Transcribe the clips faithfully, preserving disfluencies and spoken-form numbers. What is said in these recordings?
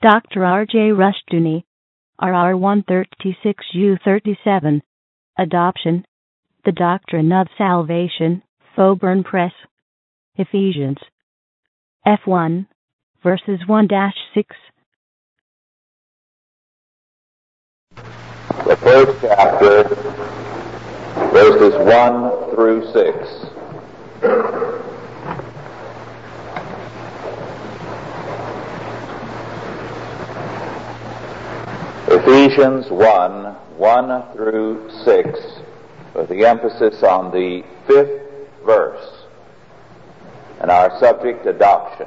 Doctor R J Rushdoony, R R one thirty-six U thirty-seven, Adoption, The Doctrine of Salvation, Thoburn Press, Ephesians, F one, verses one to six. The first chapter, verses one through six. Ephesians one, one through six, with the emphasis on the fifth verse, and our subject, adoption.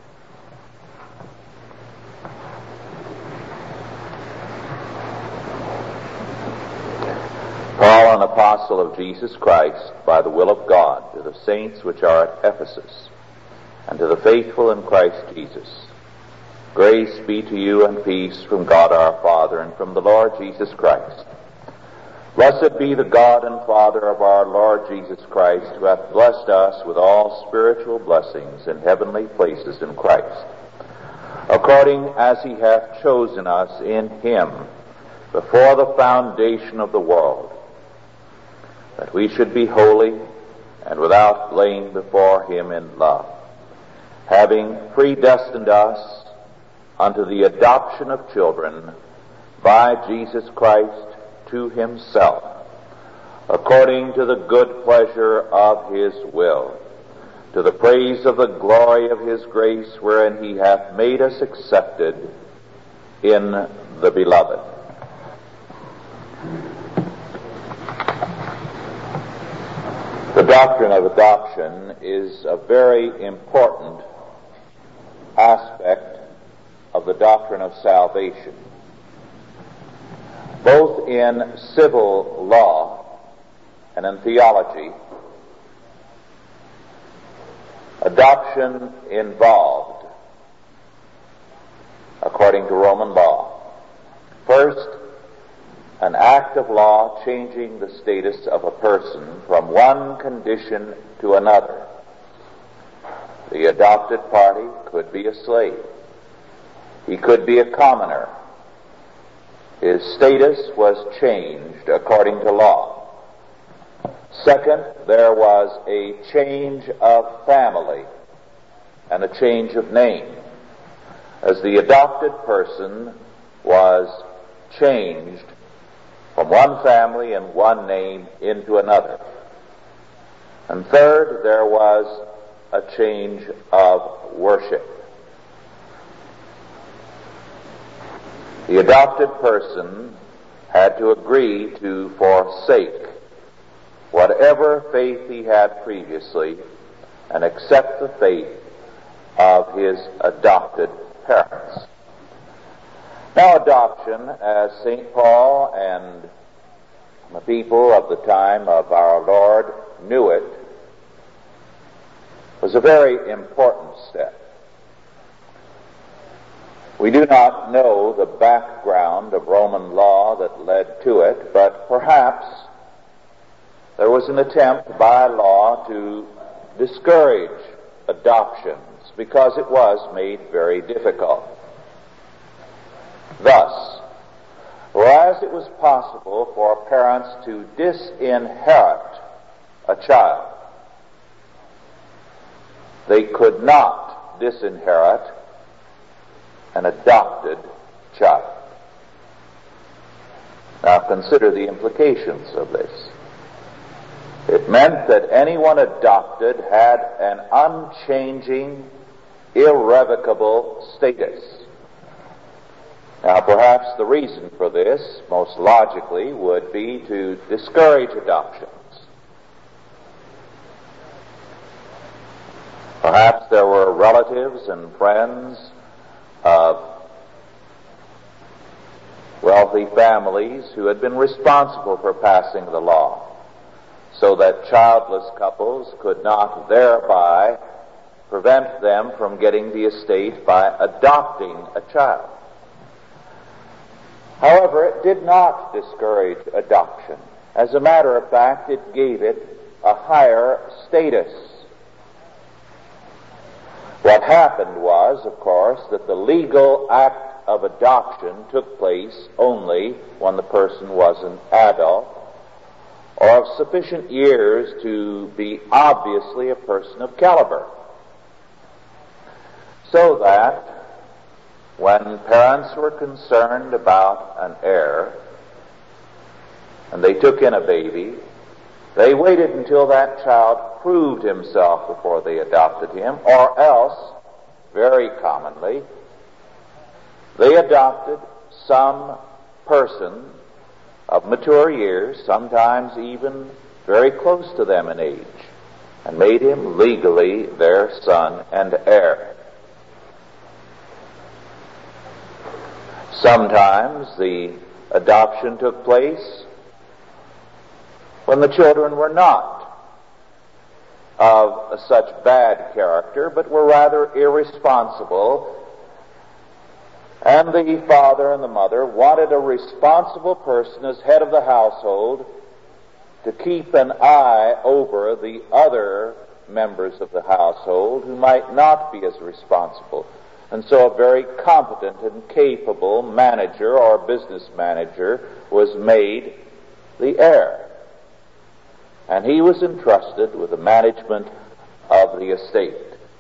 Paul, an apostle of Jesus Christ, by the will of God, to the saints which are at Ephesus, and to the faithful in Christ Jesus. Grace be to you and peace from God our Father and from the Lord Jesus Christ. Blessed be the God and Father of our Lord Jesus Christ, who hath blessed us with all spiritual blessings in heavenly places in Christ, according as he hath chosen us in him before the foundation of the world, that we should be holy and without blame before him in love, having predestined us unto the adoption of children by Jesus Christ to himself, according to the good pleasure of his will, to the praise of the glory of his grace, wherein he hath made us accepted in the beloved. The doctrine of adoption is a very important aspect of the doctrine of salvation, both in civil law and in theology. Adoption involved, according to Roman law, first, an act of law changing the status of a person from one condition to another. The adopted party could be a slave. He could be a commoner. His status was changed according to law. Second, there was a change of family and a change of name, as the adopted person was changed from one family and one name into another. And third, there was a change of worship. The adopted person had to agree to forsake whatever faith he had previously and accept the faith of his adopted parents. Now, adoption, as Saint Paul and the people of the time of our Lord knew it, was a very important step. We do not know the background of Roman law that led to it, but perhaps there was an attempt by law to discourage adoptions because it was made very difficult. Thus, whereas it was possible for parents to disinherit a child, they could not disinherit an adopted child. Now consider the implications of this. It meant that anyone adopted had an unchanging, irrevocable status. Now perhaps the reason for this, most logically, would be to discourage adoptions. Perhaps there were relatives and friends of wealthy families who had been responsible for passing the law, so that childless couples could not thereby prevent them from getting the estate by adopting a child. However, it did not discourage adoption. As a matter of fact, it gave it a higher status. What happened was, of course, that the legal act of adoption took place only when the person was an adult or of sufficient years to be obviously a person of caliber. So that when parents were concerned about an heir and they took in a baby, they waited until that child proved himself before they adopted him, or else, very commonly, they adopted some person of mature years, sometimes even very close to them in age, and made him legally their son and heir. Sometimes the adoption took place when the children were not of such bad character, but were rather irresponsible, and the father and the mother wanted a responsible person as head of the household to keep an eye over the other members of the household who might not be as responsible. And so a very competent and capable manager or business manager was made the heir. And he was entrusted with the management of the estate.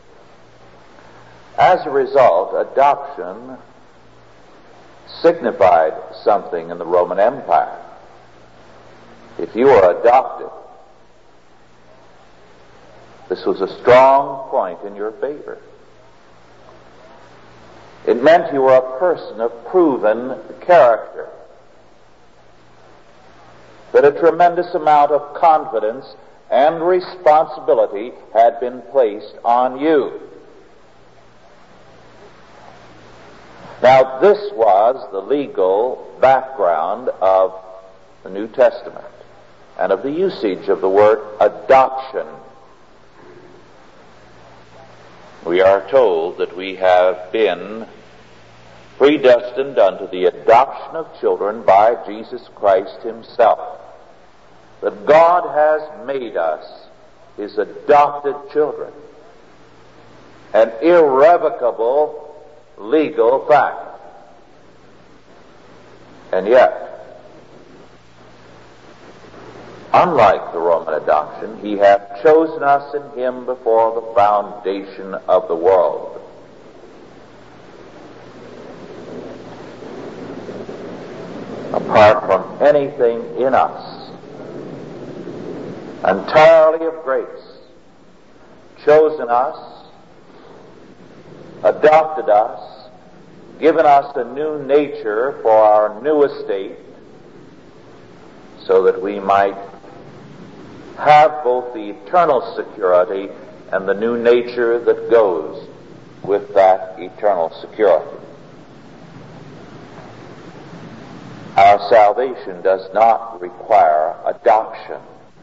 As a result, adoption signified something in the Roman Empire. If you were adopted, this was a strong point in your favor. It meant you were a person of proven character, that a tremendous amount of confidence and responsibility had been placed on you. Now, this was the legal background of the New Testament and of the usage of the word adoption. We are told that we have been predestined unto the adoption of children by Jesus Christ himself. That God has made us his adopted children. An irrevocable legal fact. And yet, unlike the Roman adoption, he hath chosen us in him before the foundation of the world. Apart from anything in us, entirely of grace, chosen us, adopted us, given us a new nature for our new estate, so that we might have both the eternal security and the new nature that goes with that eternal security. Our salvation does not require adoption.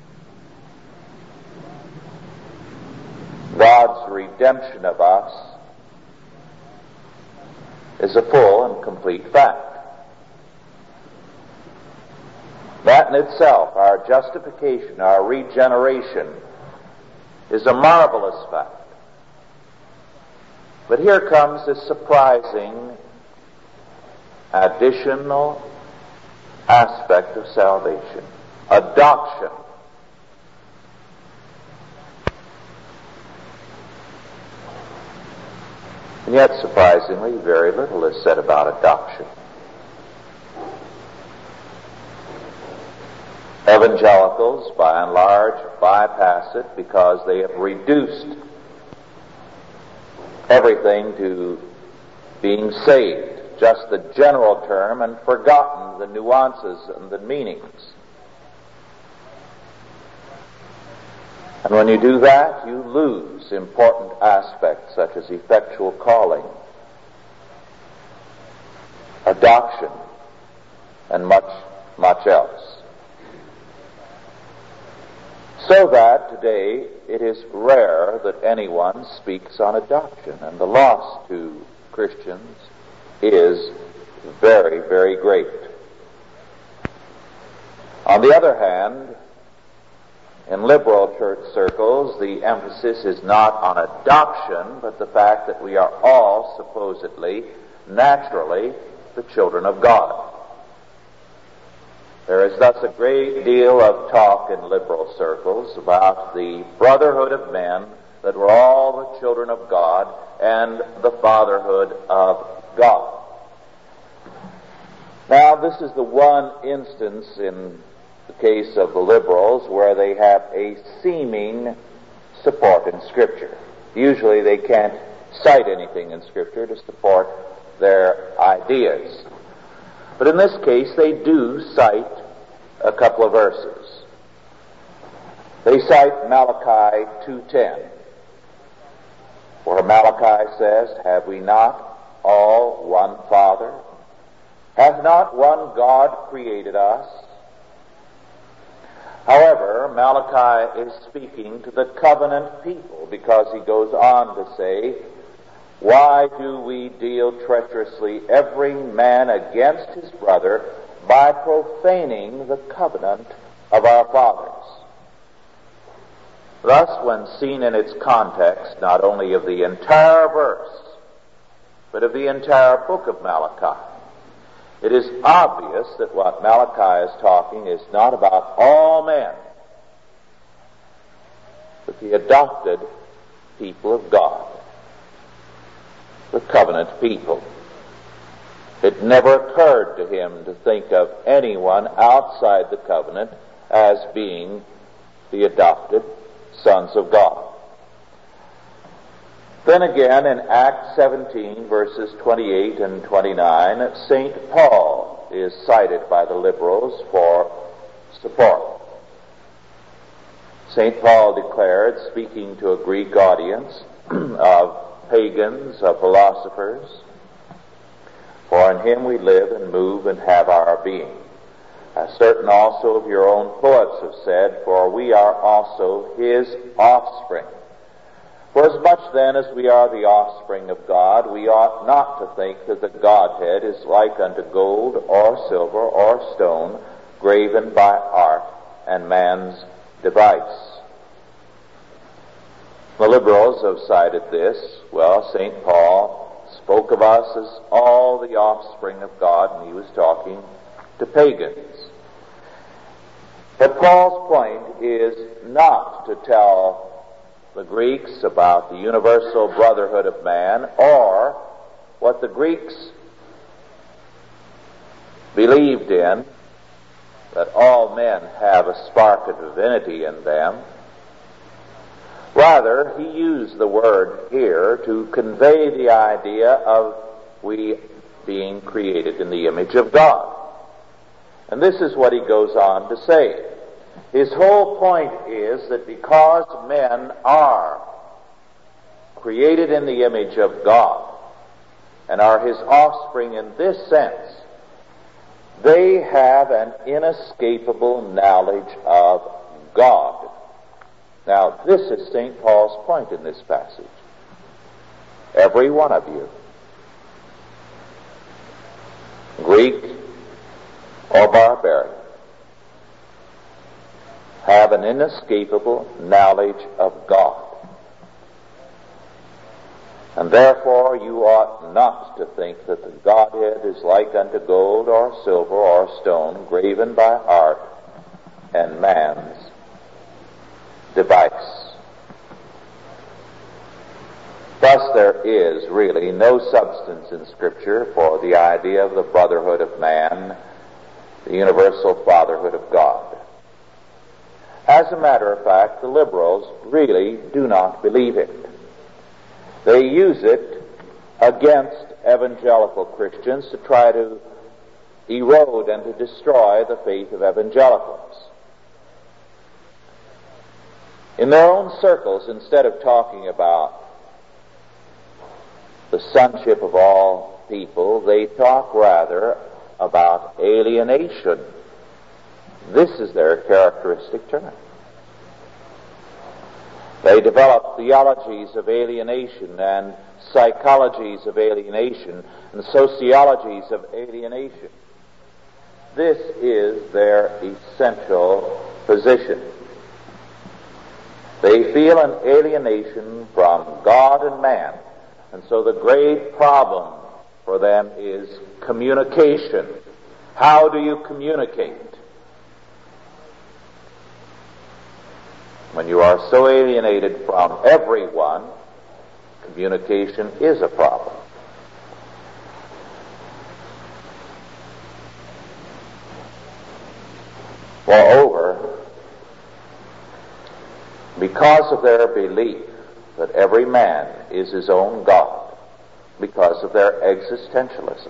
God's redemption of us is a full and complete fact. That in itself, our justification, our regeneration, is a marvelous fact. But here comes this surprising additional aspect of salvation: adoption. And yet, surprisingly, very little is said about adoption. Evangelicals, by and large, bypass it because they have reduced everything to being saved, just the general term, and forgotten the nuances and the meanings. And when you do that, you lose important aspects such as effectual calling, adoption, and much, much else. So that today it is rare that anyone speaks on adoption, and the loss to Christians is very, very great. On the other hand, in liberal church circles, the emphasis is not on adoption, but the fact that we are all supposedly naturally the children of God. There is thus a great deal of talk in liberal circles about the brotherhood of men that were all the children of God and the fatherhood of God. Now, this is the one instance in the case of the liberals where they have a seeming support in Scripture. Usually they can't cite anything in Scripture to support their ideas. But in this case, they do cite a couple of verses. They cite Malachi two ten, where Malachi says, "Have we not all one Father? Hath not one God created us?" However, Malachi is speaking to the covenant people, because he goes on to say, "Why do we deal treacherously every man against his brother by profaning the covenant of our fathers?" Thus, when seen in its context, not only of the entire verse, but of the entire book of Malachi, it is obvious that what Malachi is talking is not about all men, but the adopted people of God, the covenant people. It never occurred to him to think of anyone outside the covenant as being the adopted sons of God. Then again, in Acts seventeen, verses twenty-eight and twenty-nine, Saint Paul is cited by the liberals for support. Saint Paul declared, speaking to a Greek audience of pagans, of philosophers, "For in him we live and move and have our being. As certain also of your own poets have said, for we are also his offspring. For as much then as we are the offspring of God, we ought not to think that the Godhead is like unto gold or silver or stone, graven by art and man's device." The liberals have cited this. Well, Saint Paul spoke of us as all the offspring of God, and he was talking to pagans. But Paul's point is not to tell the Greeks about the universal brotherhood of man, or what the Greeks believed in, that all men have a spark of divinity in them. Rather, he used the word here to convey the idea of we being created in the image of God. And this is what he goes on to say. His whole point is that because men are created in the image of God and are his offspring in this sense, they have an inescapable knowledge of God. Now, this is Saint Paul's point in this passage. Every one of you, Greek or barbarian, have an inescapable knowledge of God. And therefore you ought not to think that the Godhead is like unto gold or silver or stone, graven by art and man's device. Thus there is really no substance in Scripture for the idea of the brotherhood of man, the universal fatherhood of God. As a matter of fact, the liberals really do not believe it. They use it against evangelical Christians to try to erode and to destroy the faith of evangelicals. In their own circles, instead of talking about the sonship of all people, they talk rather about alienation. This is their characteristic term. They develop theologies of alienation and psychologies of alienation and sociologies of alienation. This is their essential position. They feel an alienation from God and man. And so the great problem for them is communication. How do you communicate? When you are so alienated from everyone, communication is a problem. Moreover, because of their belief that every man is his own God, because of their existentialism,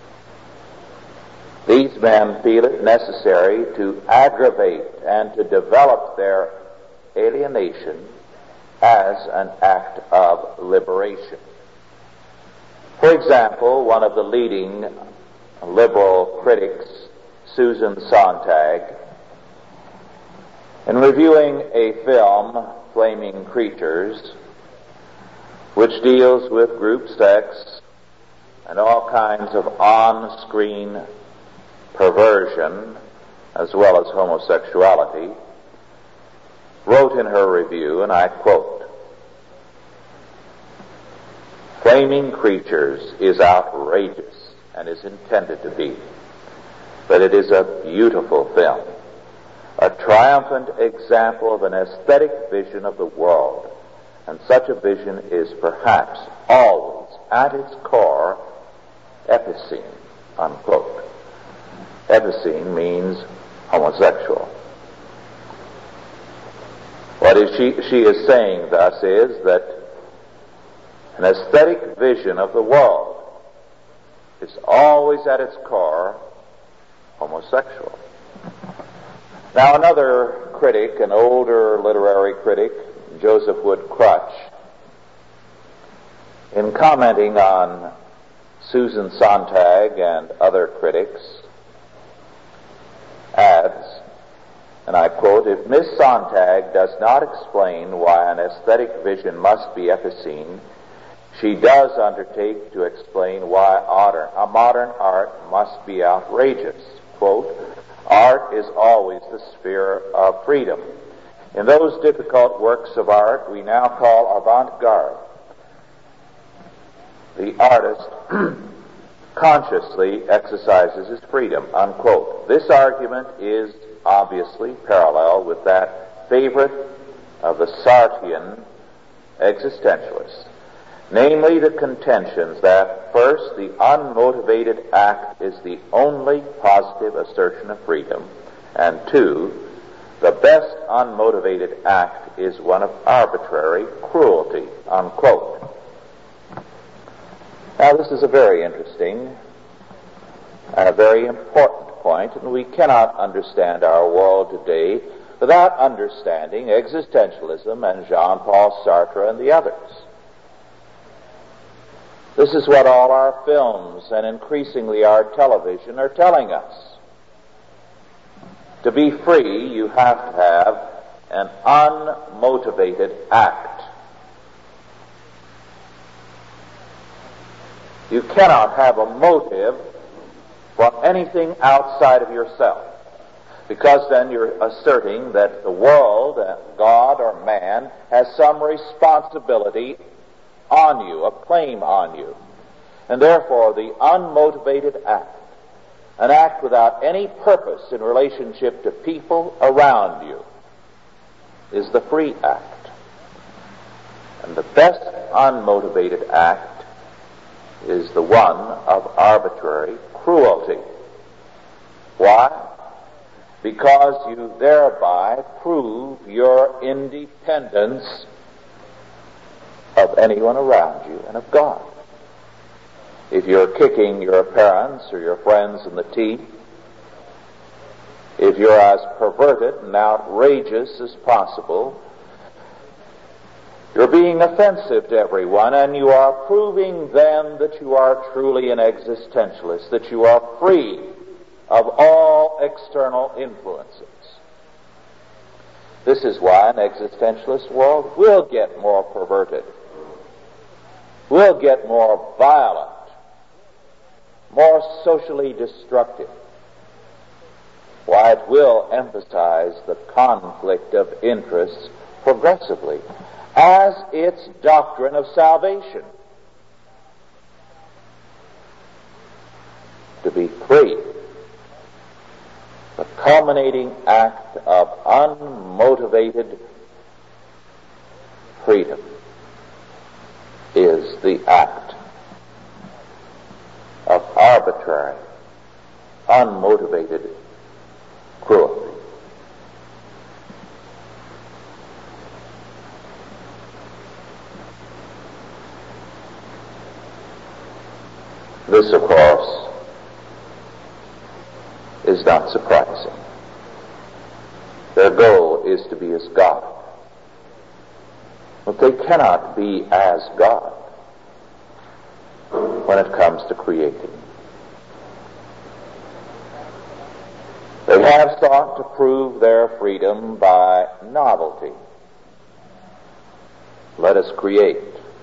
these men feel it necessary to aggravate and to develop their alienation as an act of liberation. For example, one of the leading liberal critics, Susan Sontag, in reviewing a film, Flaming Creatures, which deals with group sex and all kinds of on-screen perversion as well as homosexuality, wrote in her review, and I quote, "Flaming Creatures is outrageous and is intended to be, but it is a beautiful film, a triumphant example of an aesthetic vision of the world, and such a vision is perhaps always at its core epicene," unquote. Epicene means homosexual. What is she, she is saying thus is that an aesthetic vision of the world is always at its core homosexual. Now another critic, an older literary critic, Joseph Wood Crutch, in commenting on Susan Sontag and other critics, adds, and I quote, "If Miss Sontag does not explain why an aesthetic vision must be epicene, she does undertake to explain why art, a modern art must be outrageous. Quote, art is always the sphere of freedom. In those difficult works of art we now call avant-garde, the artist consciously exercises his freedom," unquote. This argument is obviously parallel with that favorite of the Sartrean existentialists, namely the contentions that, first, the unmotivated act is the only positive assertion of freedom, and two, the best unmotivated act is one of arbitrary cruelty, unquote. Now, this is a very interesting and a very important point, and we cannot understand our world today without understanding existentialism and Jean-Paul Sartre and the others. This is what all our films and increasingly our television are telling us. To be free, you have to have an unmotivated act. You cannot have a motive for anything outside of yourself, because then you're asserting that the world, God or man, has some responsibility on you, a claim on you. And therefore the unmotivated act, an act without any purpose in relationship to people around you, is the free act. And the best unmotivated act is the one of arbitrary cruelty. Why? Because you thereby prove your independence of anyone around you and of God. If you're kicking your parents or your friends in the teeth, if you're as perverted and outrageous as possible, you're being offensive to everyone, and you are proving then that you are truly an existentialist, that you are free of all external influences. This is why an existentialist world will get more perverted, will get more violent, more socially destructive, why it will emphasize the conflict of interests progressively as its doctrine of salvation. to be free. The culminating act of unmotivated freedom is the act of arbitrary, unmotivated cruelty. This, of course, is not surprising. Their goal is to be as God. But they cannot be as God when it comes to creating. They have sought to prove their freedom by novelty. Let us create.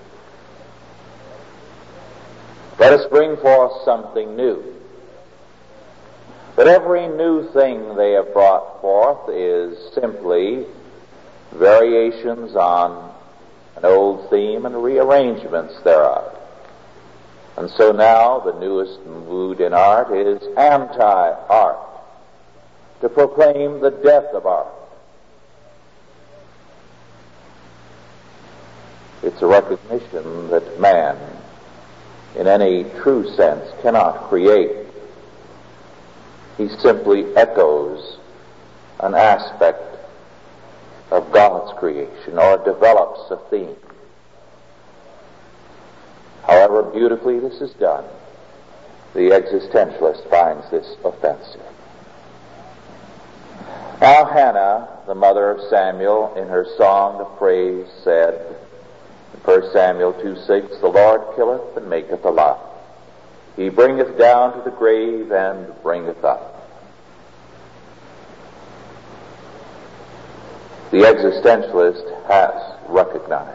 Let us bring forth something new. But every new thing they have brought forth is simply variations on an old theme and rearrangements thereof. And so now the newest mood in art is anti-art, to proclaim the death of art. It's a recognition that man, in any true sense, cannot create. He simply echoes an aspect of God's creation or develops a theme. However beautifully this is done, the existentialist finds this offensive. Now Hannah, the mother of Samuel, in her song of praise said, in First Samuel two six, the Lord killeth and maketh alive. He bringeth down to the grave and bringeth up. The existentialist has recognized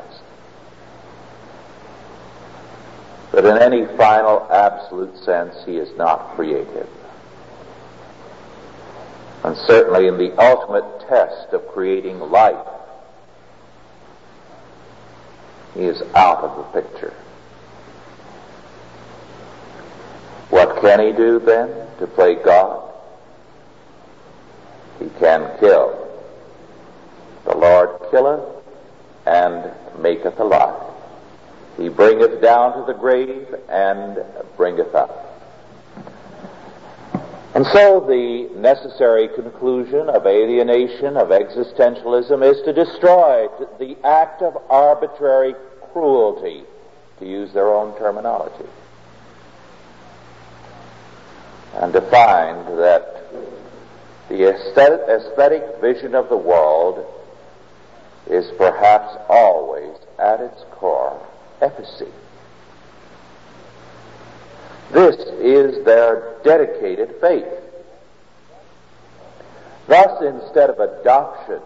that in any final absolute sense he is not creative. And certainly in the ultimate test of creating life, he is out of the picture. What can he do then to play God? He can kill. The Lord killeth and maketh alive. He bringeth down to the grave and bringeth up. And so the necessary conclusion of alienation, of existentialism, is to destroy the act of arbitrary cruelty, to use their own terminology, and to find that the aesthetic, aesthetic vision of the world is perhaps always at its core efficacy. This is their dedicated faith. Thus, instead of adoption,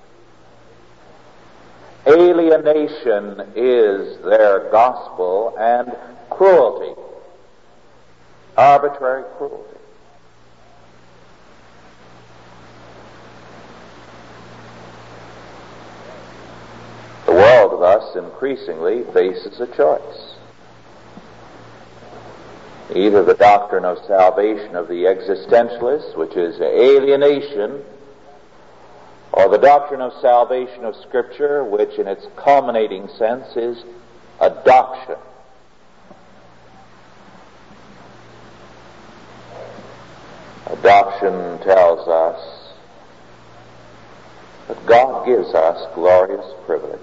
alienation is their gospel, and cruelty, arbitrary cruelty. The world thus increasingly faces a choice. Either the doctrine of salvation of the existentialists, which is alienation, or the doctrine of salvation of Scripture, which in its culminating sense is adoption. Adoption tells us that God gives us glorious privileges,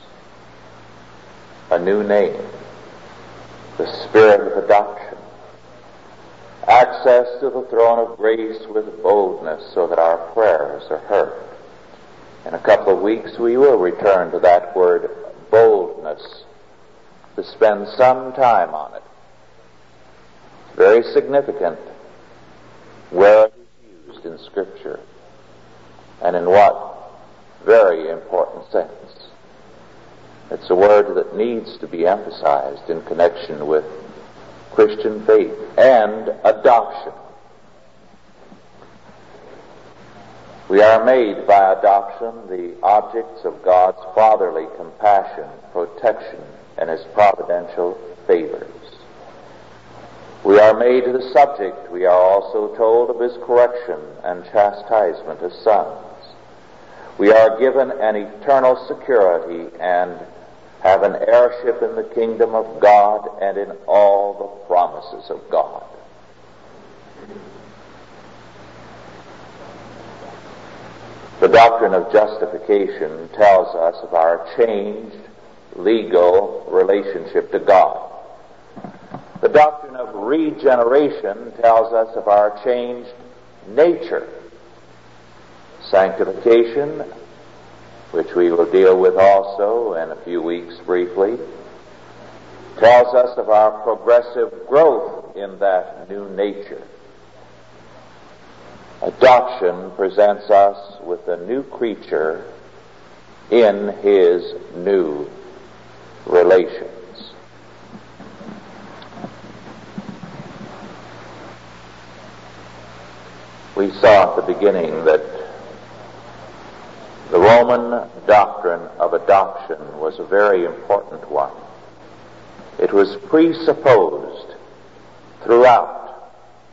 a new name, the spirit of adoption, access to the throne of grace with boldness so that our prayers are heard. In a couple of weeks we will return to that word boldness, to spend some time on it. It's very significant where it is used in Scripture and in what very important sense. It's a word that needs to be emphasized in connection with Christian faith and adoption. We are made by adoption the objects of God's fatherly compassion, protection, and His providential favors. We are made the subject, we are also told, of his correction and chastisement as sons. We are given an eternal security and have an heirship in the kingdom of God and in all the promises of God. The doctrine of justification tells us of our changed legal relationship to God. The doctrine of regeneration tells us of our changed nature. Sanctification, which we will deal with also in a few weeks briefly, tells us of our progressive growth in that new nature. Adoption presents us with a new creature in his new relations. We saw at the beginning that the Roman doctrine of adoption was a very important one. It was presupposed throughout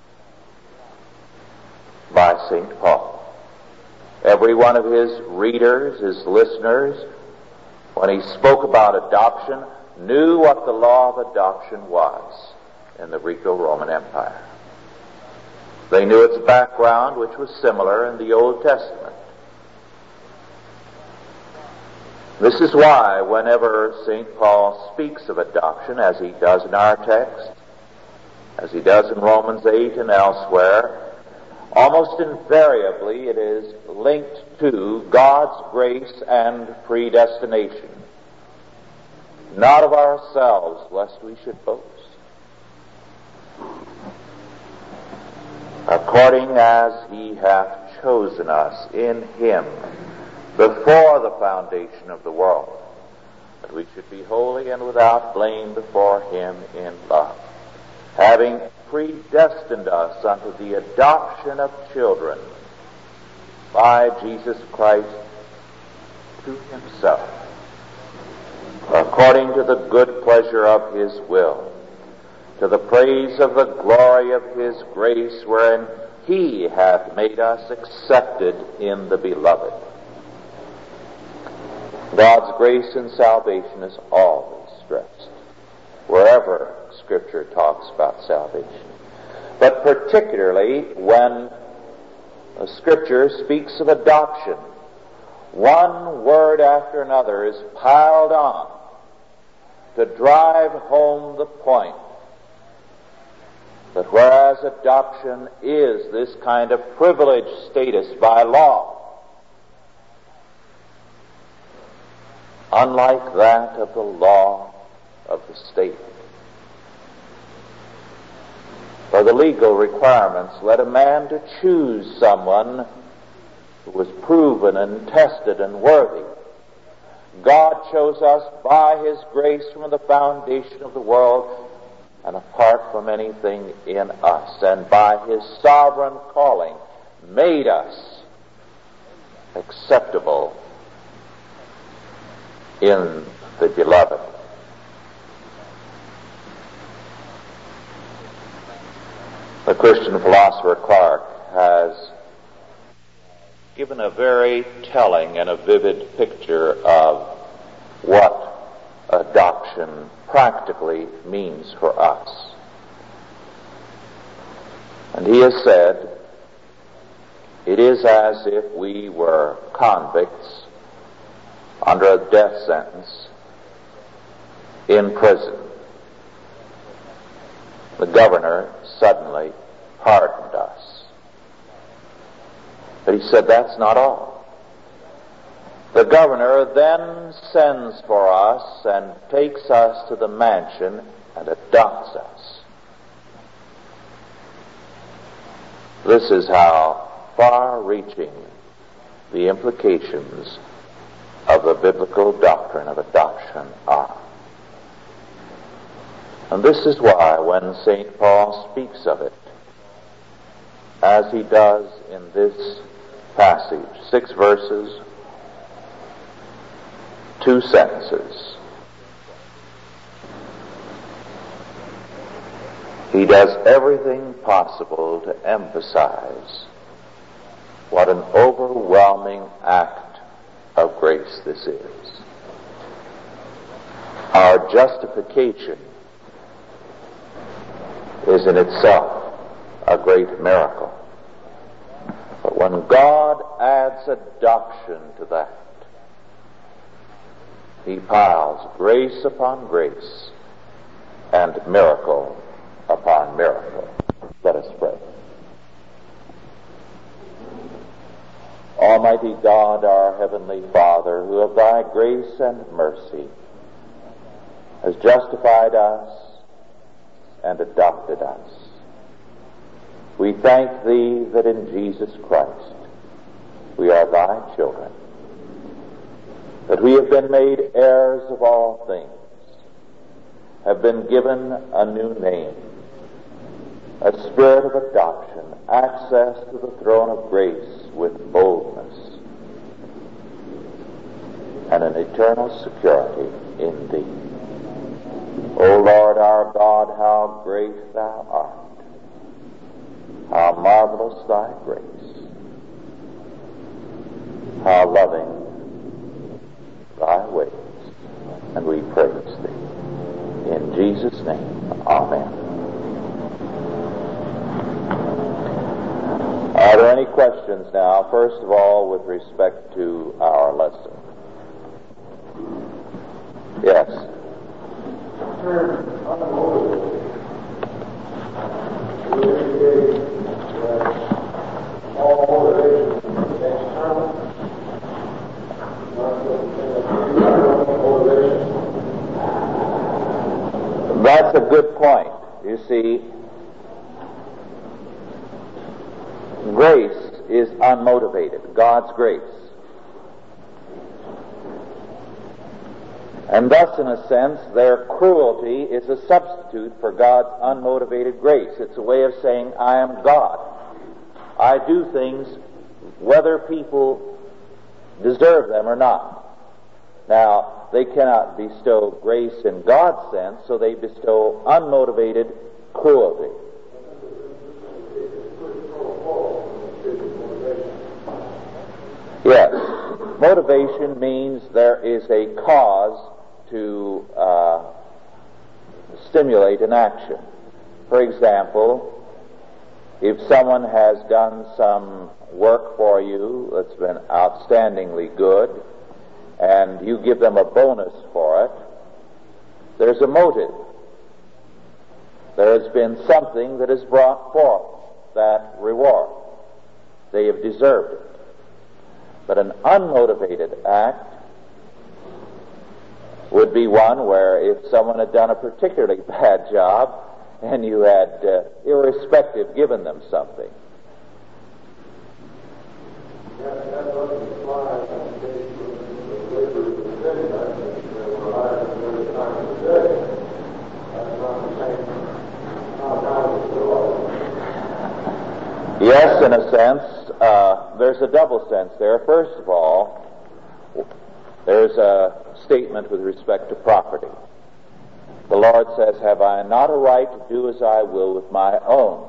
by Saint Paul. Every one of his readers, his listeners, when he spoke about adoption, knew what the law of adoption was in the Greco-Roman Empire. They knew its background, which was similar in the Old Testament. This is why whenever Saint Paul speaks of adoption, as he does in our text, as he does in Romans eight and elsewhere, almost invariably it is linked to God's grace and predestination, not of ourselves, lest we should boast. According as he hath chosen us in him before the foundation of the world, that we should be holy and without blame before him in love, having predestined us unto the adoption of children by Jesus Christ to himself, according to the good pleasure of his will, to the praise of the glory of his grace, wherein he hath made us accepted in the beloved. God's grace and salvation is always stressed, wherever Scripture talks about salvation. But particularly when the Scripture speaks of adoption, one word after another is piled on to drive home the point that whereas adoption is this kind of privileged status by law, unlike that of the law of the state. For the legal requirements led a man to choose someone who was proven and tested and worthy. God chose us by his grace from the foundation of the world and apart from anything in us, and by his sovereign calling made us acceptable in the beloved. The Christian philosopher Clarke has given a very telling and a vivid picture of what adoption practically means for us. And he has said, it is as if we were convicts under a death sentence in prison. The governor suddenly pardoned us. But he said that's not all. The governor then sends for us and takes us to the mansion and adopts us. This is how far-reaching the implications of the biblical doctrine of adoption are. And this is why when Saint Paul speaks of it, as he does in this passage, six verses, two sentences, He does everything possible to emphasize what an overwhelming act of grace this is. Our justification is in itself a great miracle. But when God adds adoption to that, He piles grace upon grace and miracle upon miracle. Let us pray. Almighty God, our Heavenly Father, who of Thy grace and mercy has justified us and adopted us, we thank Thee that in Jesus Christ we are Thy children, that we have been made heirs of all things, have been given a new name, a spirit of adoption, access to the throne of grace with boldness, and an eternal security in Thee. O Lord our God, how great Thou art, how marvelous Thy grace, how loving Thy ways, and we praise Thee. In Jesus' name, amen. Are there any questions now, first of all, with respect to our lesson? Yes. That's a good point. You see, grace is unmotivated, God's grace. And thus, in a sense, their cruelty is a substitute for God's unmotivated grace. It's a way of saying, I am God. I do things whether people deserve them or not. Now, they cannot bestow grace in God's sense, so they bestow unmotivated cruelty. Yes, motivation means there is a cause to uh, stimulate an action. For example, if someone has done some work for you that's been outstandingly good, and you give them a bonus for it, there's a motive. There has been something that has brought forth that reward. They have deserved it. But an unmotivated act would be one where if someone had done a particularly bad job and you had, uh, irrespective, given them something. Yes, in a sense. Uh, there's a double sense there. First of all, there's a statement with respect to property. The Lord says, have I not a right to do as I will with my own?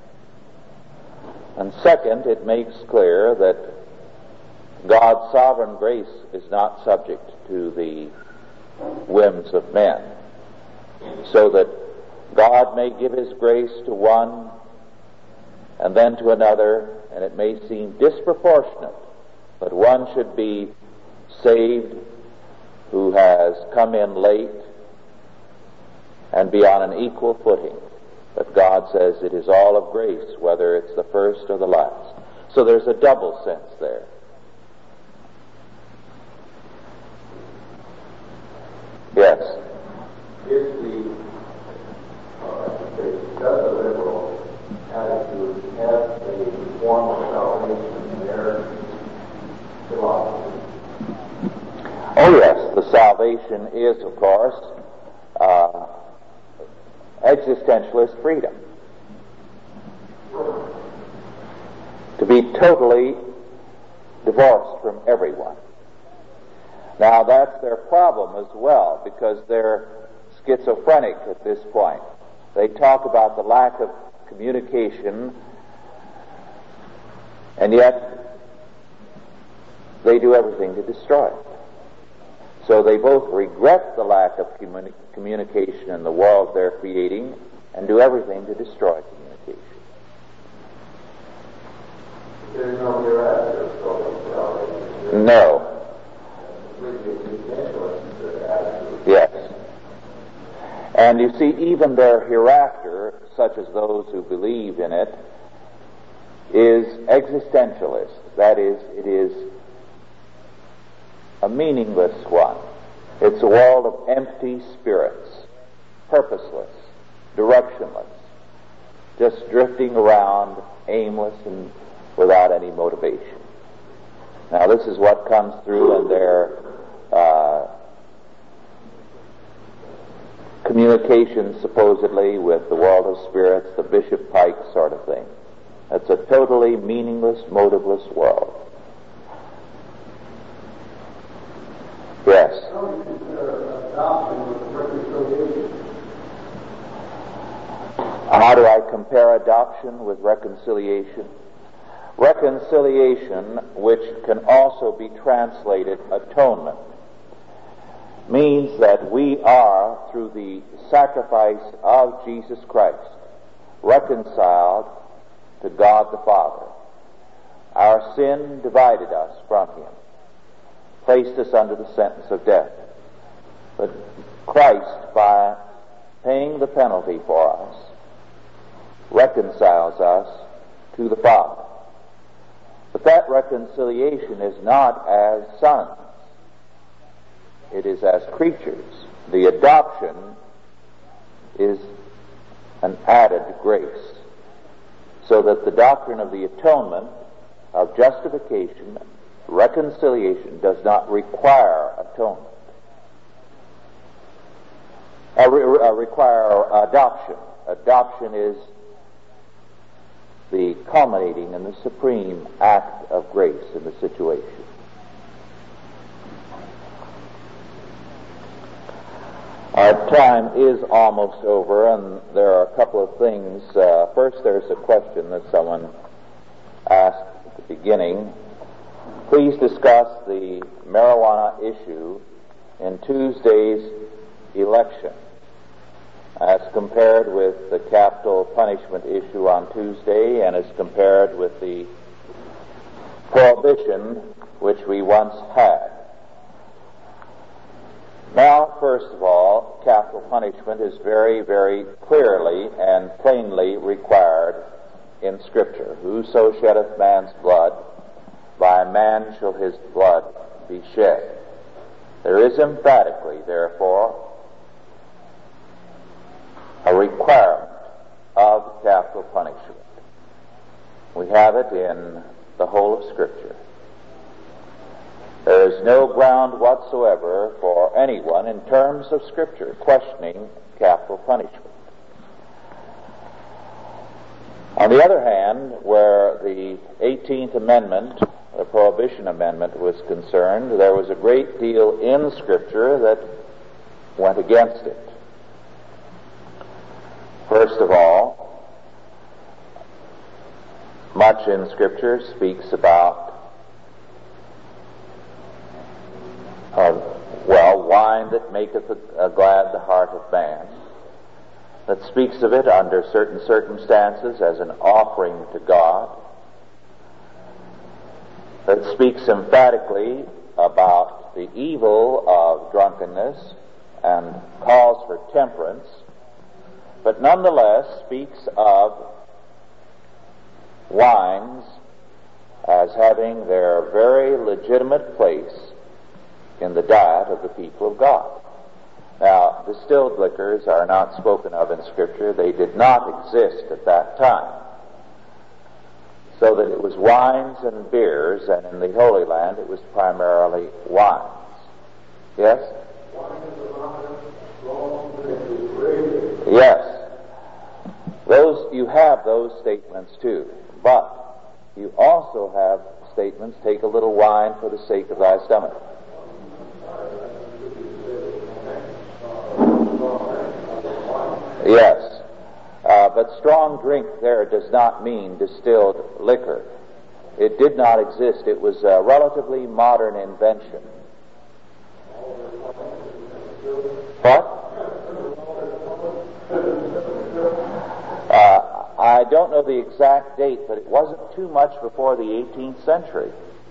And second, it makes clear that God's sovereign grace is not subject to the whims of men, so that God may give His grace to one and then to another, and it may seem disproportionate, but one should be saved who has come in late and be on an equal footing. But God says it is all of grace, whether it's the first or the last. So there's a double sense there. Yes? Is the, uh, does the liberal attitude have a form of salvation in their philosophy? Oh yes, the salvation is, of course, uh, existentialist freedom. To be totally divorced from everyone. Now that's their problem as well, because they're schizophrenic at this point. they talk about the lack of communication, and yet they do everything to destroy it. So they both regret the lack of communi- communication in the world they're creating and do everything to destroy communication. There's no hereafter, so No. Yes. And you see, even their hereafter, such as those who believe in it, is existentialist. That is, it is a meaningless one. It's a world of empty spirits, purposeless, directionless, just drifting around, aimless and without any motivation. Now, this is what comes through in their uh, communication, supposedly, with the world of spirits, the Bishop Pike sort of thing. It's a totally meaningless, motiveless world. Yes? How do you compare adoption with reconciliation? How do I compare adoption with reconciliation? Reconciliation, which can also be translated atonement, means that we are, through the sacrifice of Jesus Christ, reconciled to God the Father. Our sin divided us from Him, placed us under the sentence of death. But Christ, by paying the penalty for us, reconciles us to the Father. But that reconciliation is not as sons. It is as creatures. The adoption is an added grace. So that the doctrine of the atonement, of justification, reconciliation, does not require atonement. Uh, re- uh, require adoption. Adoption is the culminating and the supreme act of grace in the situation. Our time is almost over, and there are a couple of things. Uh, first, there's a question that someone asked at the beginning. Please discuss the marijuana issue in Tuesday's election as compared with the capital punishment issue on Tuesday and as compared with the prohibition which we once had. Now, first of all, capital punishment is very, very clearly and plainly required in Scripture. Whoso sheddeth man's blood, by man shall his blood be shed. There is emphatically, therefore, a requirement of capital punishment. We have it in the whole of Scripture. There is no ground whatsoever for anyone in terms of Scripture questioning capital punishment. On the other hand, where the eighteenth Amendment, the Prohibition Amendment, was concerned, there was a great deal in Scripture that went against it. First of all, much in Scripture speaks about Uh, well, wine that maketh a, a glad the heart of man, that speaks of it under certain circumstances as an offering to God, that speaks emphatically about the evil of drunkenness and calls for temperance, but nonetheless speaks of wines as having their very legitimate place in the diet of the people of God. Now, distilled liquors are not spoken of in Scripture. They did not exist at that time. So that it was wines and beers, and in the Holy Land it was primarily wines. Yes? Yes. Those, you have those statements too. But you also have statements, take a little wine for the sake of thy stomach. Yes. but strong drink there does not mean distilled liquor. It did not exist. It was a relatively modern invention. What? Uh, I don't know the exact date, but it wasn't too much before the eighteenth century.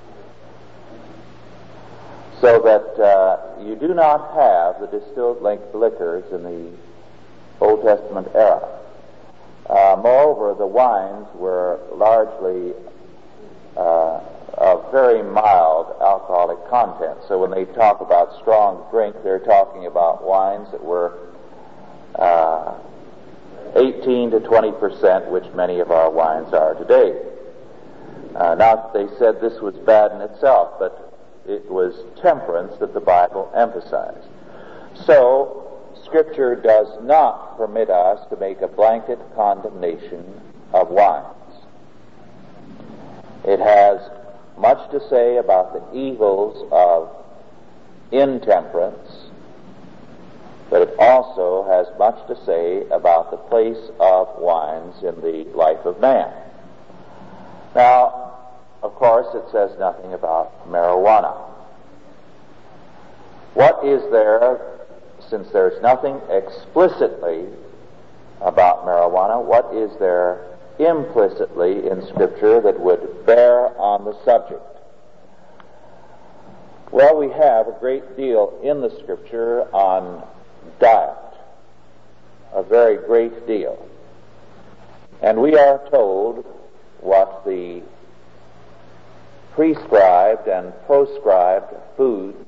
So that uh, you do not have the distilled liquors in the Old Testament era. Uh, moreover, the wines were largely uh, of very mild alcoholic content. So when they talk about strong drink, they're talking about wines that were uh, eighteen to twenty percent, which many of our wines are today. Uh, not that they said this was bad in itself, but it was temperance that the Bible emphasized. So, Scripture does not permit us to make a blanket condemnation of wines. It has much to say about the evils of intemperance, but it also has much to say about the place of wines in the life of man. Now, of course, it says nothing about marijuana. What is there, since there's nothing explicitly about marijuana, what is there implicitly in Scripture that would bear on the subject? Well, we have a great deal in the Scripture on diet, a very great deal. And we are told what the prescribed and proscribed foods,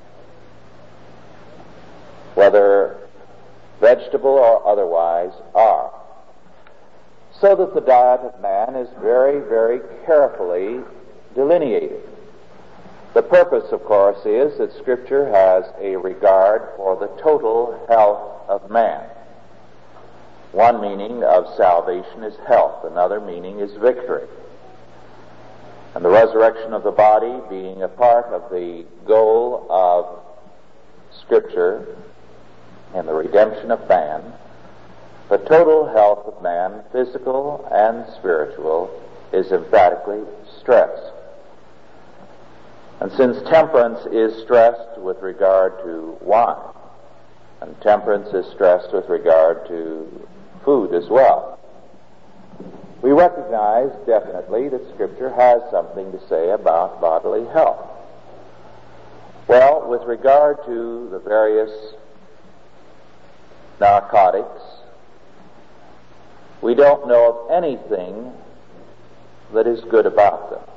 whether vegetable or otherwise, are. So that the diet of man is very, very carefully delineated. The purpose, of course, is that Scripture has a regard for the total health of man. One meaning of salvation is health, another meaning is victory. And the resurrection of the body being a part of the goal of Scripture and the redemption of man, the total health of man, physical and spiritual, is emphatically stressed. And since temperance is stressed with regard to wine, and temperance is stressed with regard to food as well, we recognize definitely that Scripture has something to say about bodily health. Well, with regard to the various narcotics, we don't know of anything that is good about them.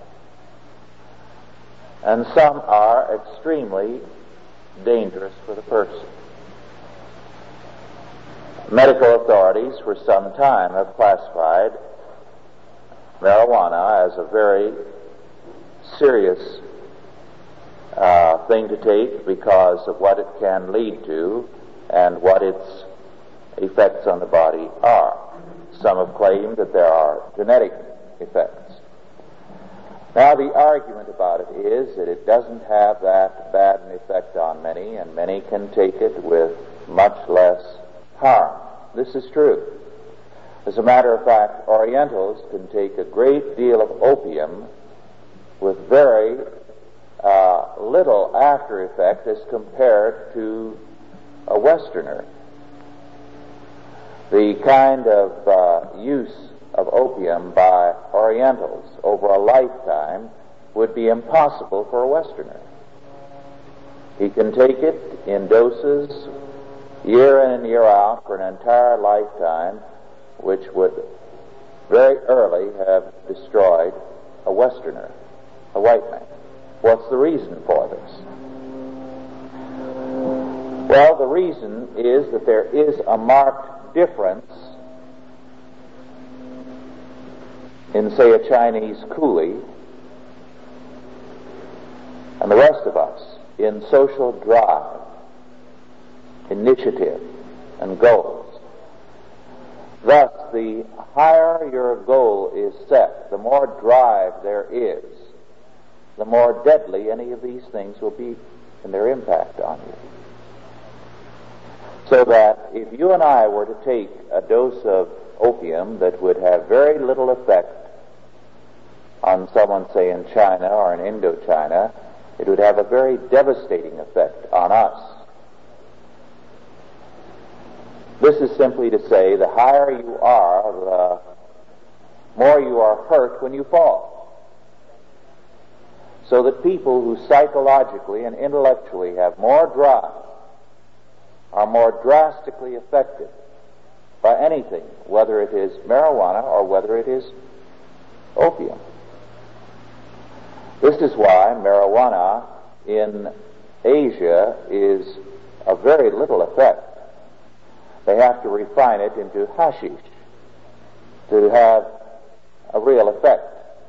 And some are extremely dangerous for the person. Medical authorities for some time have classified marijuana as a very serious uh, thing to take because of what it can lead to and what its effects on the body are. Some have claimed that there are genetic effects. Now, the argument about it is that it doesn't have that bad an effect on many, and many can take it with much less harm. This is true. As a matter of fact, Orientals can take a great deal of opium with very uh, little after effect as compared to a Westerner. The kind of uh, use of opium by Orientals over a lifetime would be impossible for a Westerner. He can take it in doses year in and year out for an entire lifetime, which would very early have destroyed a Westerner, a white man. What's the reason for this? Well, the reason is that there is a marked difference in, say, a Chinese coolie and the rest of us in social drive, initiative, and goals. Thus, the higher your goal is set, the more drive there is, the more deadly any of these things will be in their impact on you. So that if you and I were to take a dose of opium that would have very little effect on someone, say, in China or in Indochina. It would have a very devastating effect on us. This is simply to say, the higher you are, the more you are hurt when you fall. So that people who psychologically and intellectually have more drive are more drastically affected by anything, whether it is marijuana or whether it is opium. This is why marijuana in Asia is of very little effect. They have to refine it into hashish to have a real effect.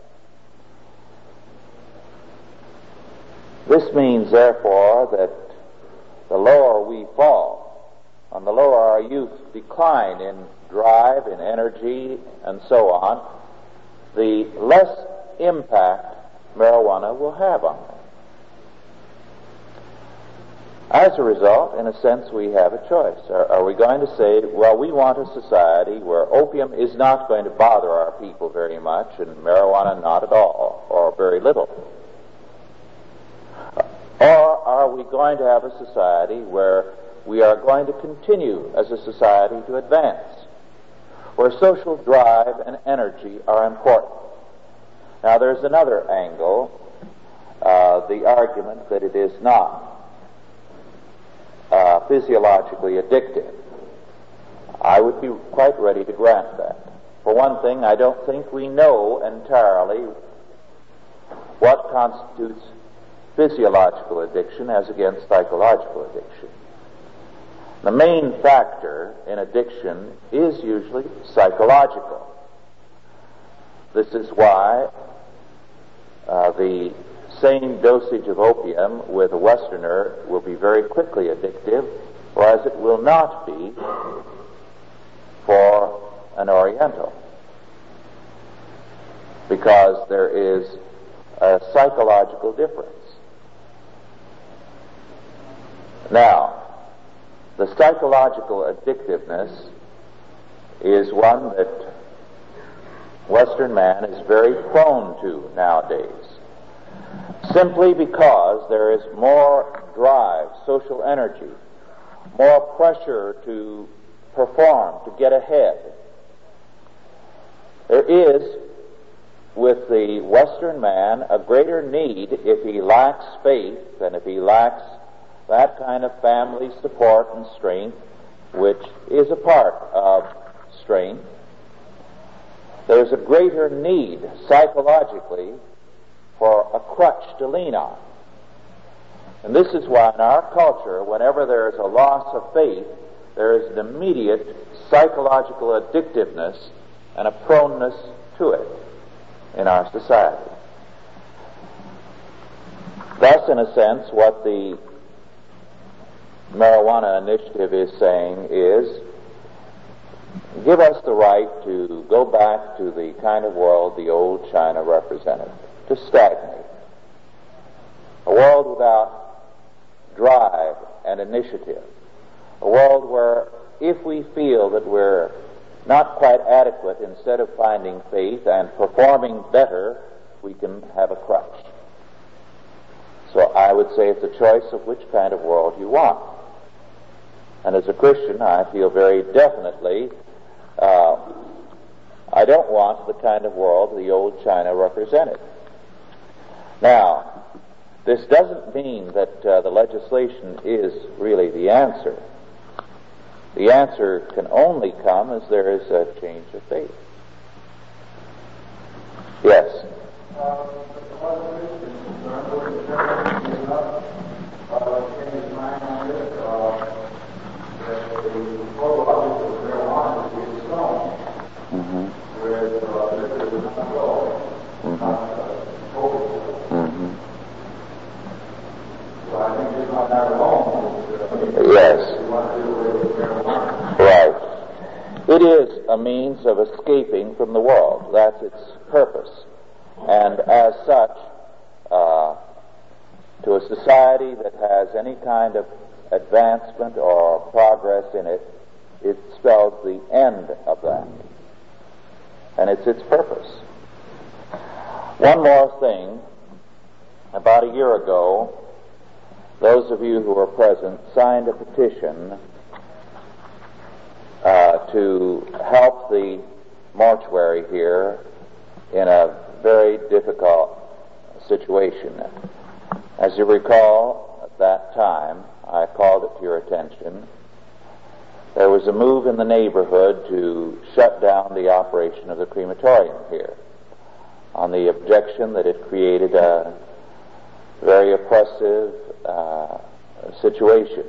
This means, therefore, that the lower we fall, and the lower our youth decline in drive, in energy, and so on, the less impact marijuana will have on them. As a result, in a sense, we have a choice. Are, are we going to say, well, we want a society where opium is not going to bother our people very much and marijuana not at all, or very little? Or are we going to have a society where we are going to continue as a society to advance, where social drive and energy are important? Now, there's another angle, uh, the argument that it is not uh, physiologically addictive. I would be quite ready to grant that. For one thing, I don't think we know entirely what constitutes physiological addiction as against psychological addiction. The main factor in addiction is usually psychological. This is why uh, the same dosage of opium with a Westerner will be very quickly addictive, whereas it will not be for an Oriental, because there is a psychological difference. Now, the psychological addictiveness is one that Western man is very prone to nowadays, simply because there is more drive, social energy, more pressure to perform, to get ahead. There is, with the Western man, a greater need if he lacks faith and if he lacks that kind of family support and strength, which is a part of strength. There's a greater need psychologically for a crutch to lean on. And this is why in our culture, whenever there is a loss of faith, there is an immediate psychological addictiveness and a proneness to it in our society. Thus, in a sense, what the marijuana initiative is saying is, give us the right to go back to the kind of world the old China represented, to stagnate. A world without drive and initiative. A world where if we feel that we're not quite adequate, instead of finding faith and performing better, we can have a crutch. So I would say it's a choice of which kind of world you want. And as a Christian, I feel very definitely uh, I don't want the kind of world the old China represented. Now, this doesn't mean that uh, the legislation is really the answer. The answer can only come as there is a change of faith. Yes? Uh, was Christian concerned with the church enough uh, change his mind on this, uh, that the photo object of marijuana is a stone, Mm-hmm. whereas uh, this is not gold, Mm-hmm. not uh, gold. Mm-hmm. So I think it's not that alone. Yes. We want to do away with marijuana. Right. It is a means of escaping from the world. That's its purpose. And as such, uh, to a society that has any kind of advancement or progress in it, it spells the end of that. and it's its purpose. One more thing. About a year ago, those of you who were present signed a petition uh, to help the mortuary here in a very difficult situation. As you recall, at that time, I called it to your attention. There was a move in the neighborhood to shut down the operation of the crematorium here on the objection that it created a very oppressive uh, situation.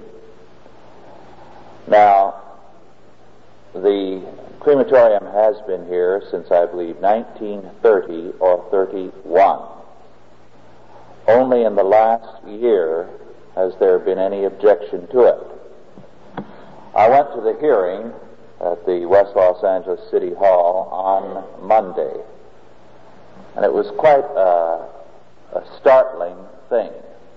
Now, the crematorium has been here since, I believe, nineteen thirty or thirty-one. Only in the last year has there been any objection to it. I went to the hearing at the West Los Angeles City Hall on Monday, and it was quite a, a startling thing.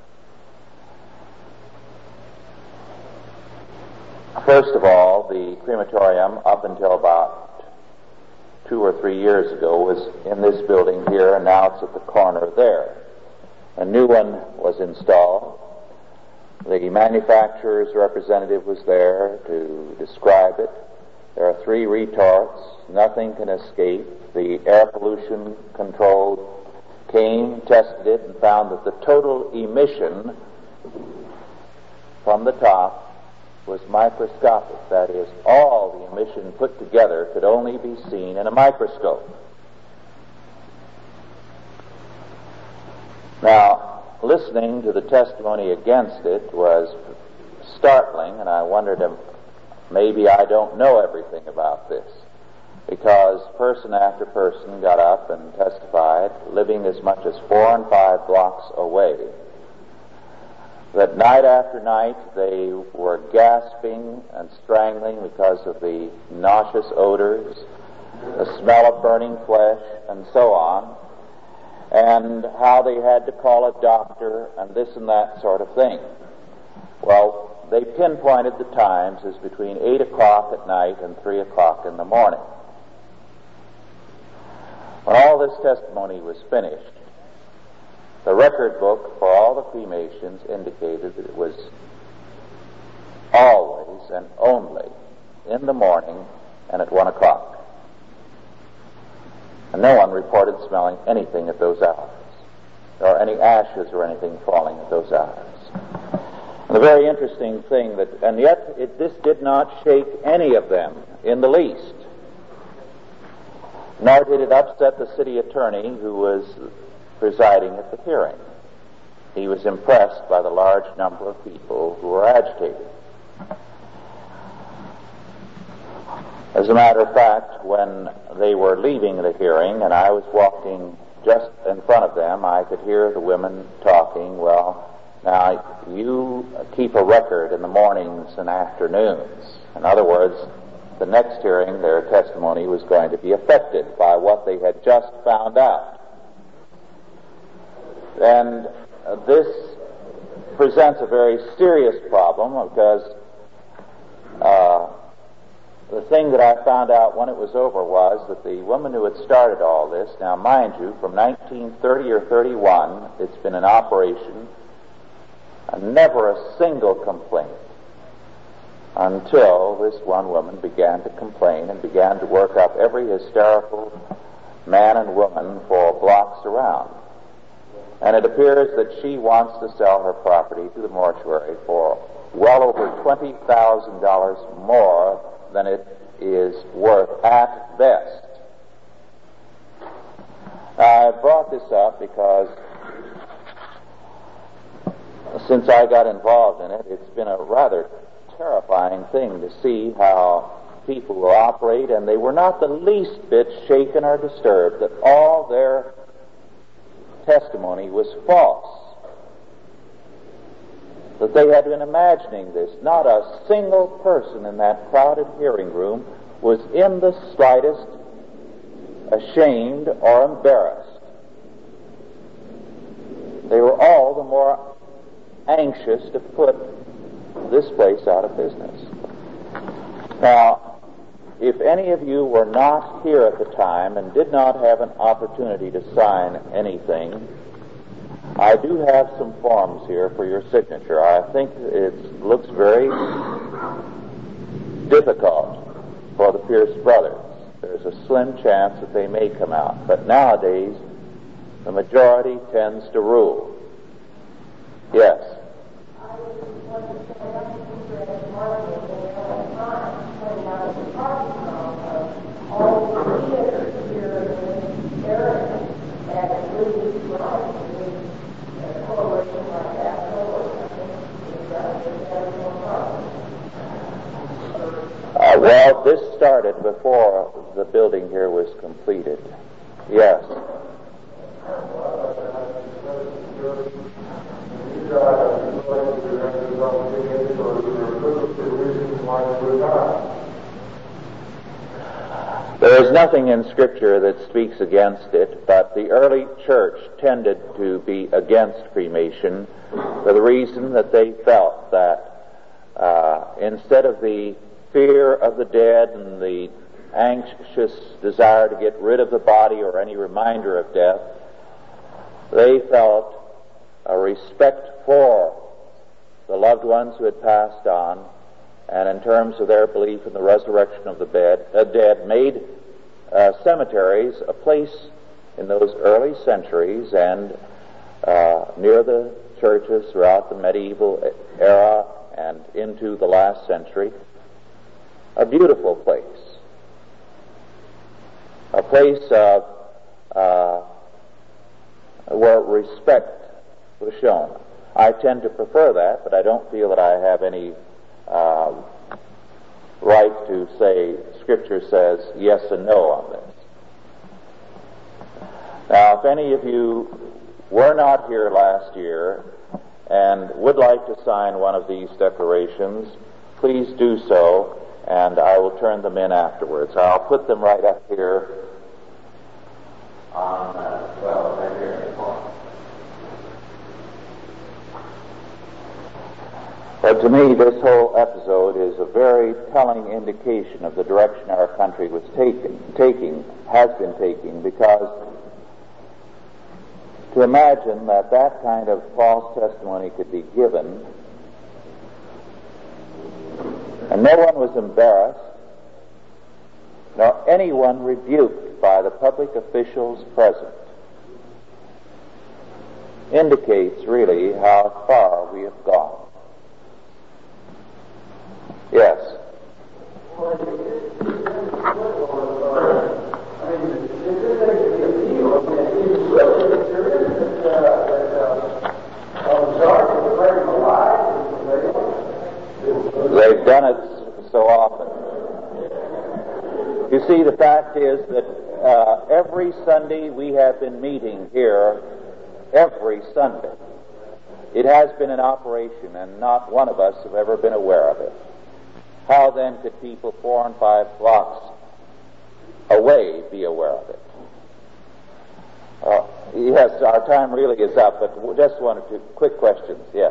First of all, the crematorium, up until about two or three years ago, was in this building here, and now it's at the corner there. A new one was installed. The manufacturer's representative was there to describe it. There are three retorts. Nothing can escape. The air pollution control came, tested it, and found that the total emission from the top was microscopic. That is, all the emission put together could only be seen in a microscope. Now, listening to the testimony against it was startling, and I wondered if maybe I don't know everything about this, because person after person got up and testified, living as much as four and five blocks away, that night after night they were gasping and strangling because of the nauseous odors, the smell of burning flesh, and so on, and how they had to call a doctor and this and that sort of thing. Well, they pinpointed the times as between eight o'clock at night and three o'clock in the morning. When all this testimony was finished, the record book for all the cremations indicated that it was always and only in the morning and at one o'clock. And no one reported smelling anything at those hours, or any ashes or anything falling at those hours. And the very interesting thing that, and yet it, this did not shake any of them in the least, nor did it upset the city attorney who was presiding at the hearing. He was impressed by the large number of people who were agitated. As a matter of fact, when they were leaving the hearing and I was walking just in front of them, I could hear the women talking. Well, now you keep a record in the mornings and afternoons. In other words, the next hearing, their testimony was going to be affected by what they had just found out. And uh, this presents a very serious problem, because uh, the thing that I found out when it was over was that the woman who had started all this, now mind you, from nineteen thirty or thirty-one, it's been in operation, and never a single complaint, until this one woman began to complain and began to work up every hysterical man and woman for blocks around. And it appears that she wants to sell her property to the mortuary for well over twenty thousand dollars more than it is worth at best. Now, I brought this up because since I got involved in it, it's been a rather terrifying thing to see how people will operate, and they were not the least bit shaken or disturbed that all their testimony was false, that they had been imagining this. Not a single person in that crowded hearing room was in the slightest ashamed or embarrassed. They were all the more anxious to put this place out of business. Now, if any of you were not here at the time and did not have an opportunity to sign anything, I do have some forms here for your signature. I think it looks very difficult for the Pierce brothers. There's a slim chance that they may come out, but nowadays the majority tends to rule. Yes. Uh, well, this started before the building here was completed. Yes. There is nothing in Scripture that speaks against it, but the early church tended to be against cremation for the reason that they felt that uh, instead of the fear of the dead and the anxious desire to get rid of the body or any reminder of death, they felt a respect for the loved ones who had passed on, and in terms of their belief in the resurrection of the bed, uh, dead, made uh, cemeteries a place in those early centuries and uh, near the churches throughout the medieval era and into the last century, a beautiful place, a place of uh, where respect was shown. I tend to prefer that, but I don't feel that I have any uh, right to say Scripture says yes and no on this. Now, if any of you were not here last year and would like to sign one of these declarations, please do so, and I will turn them in afterwards. I'll put them right up here on, uh, well, right here in the corner. But to me, this whole episode is a very telling indication of the direction our country was taking, taking, has been taking, because to imagine that that kind of false testimony could be given, and no one was embarrassed, nor anyone rebuked by the public officials present, indicates really how far we have gone. Yes. They've done it so often. You see, the fact is that uh, every Sunday we have been meeting here, every Sunday. It has been in operation, and not one of us have ever been aware of it. How then could people four and five blocks away be aware of it? Uh, yes, our time really is up, but just one or two quick questions. Yes.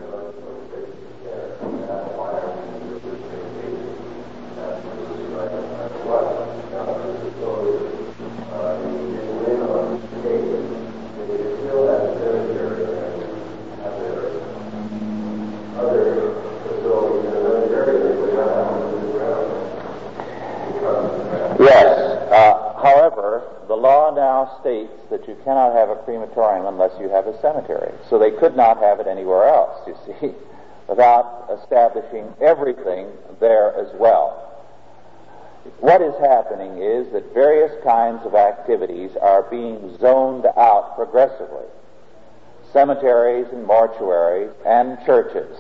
Yes. Uh, however, the law now states that you cannot have a crematorium unless you have a cemetery. So they could not have it anywhere else, you see, without establishing everything there as well. What is happening is that various kinds of activities are being zoned out progressively. Cemeteries and mortuaries and churches.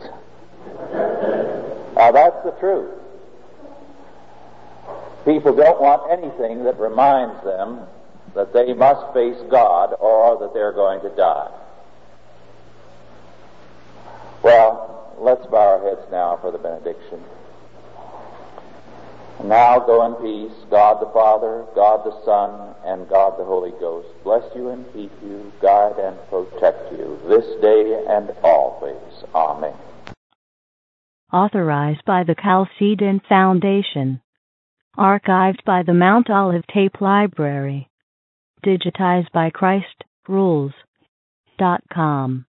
Now that's the truth. People don't want anything that reminds them that they must face God or that they're going to die. Well, let's bow our heads now for the benediction. And now go in peace. God the Father, God the Son, and God the Holy Ghost bless you and keep you, guide and protect you this day and always. Amen. Authorized by the Chalcedon Foundation. Archived by the Mount Olive Tape Library. Digitized by Christ Rules dot com.